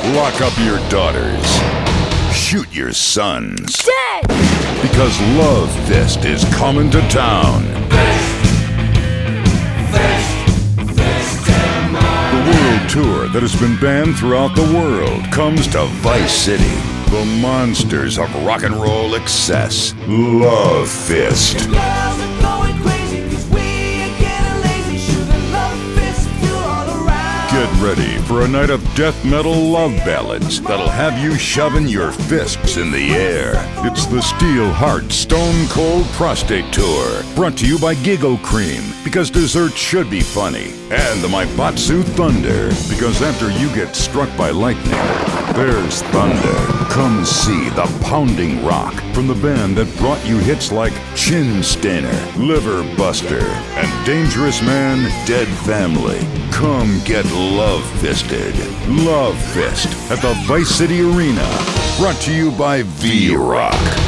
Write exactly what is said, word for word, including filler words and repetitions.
Lock up your daughters. Shoot your sons. Dead! Because Love Fist is coming to town. The world tour that has been banned throughout the world comes to Vice City. The monsters of rock and roll excess. Love Fist. Girls are going crazy 'cause we are getting lazy. Shooting love fists you all around. Get ready for a night of death metal love ballads that'll have you shoving your fists in the air. It's the Steel Heart Stone Cold Prostate Tour, brought to you by Giggle Cream, because dessert should be funny, and the Maibatsu Thunder, because after you get struck by lightning, there's thunder. Come see the pounding rock from the band that brought you hits like Chin Stainer, Liver Buster, and Dangerous Man, Dead Family. Come get love fisted. Love Fist at the Vice City Arena. Brought to you by V-Rock.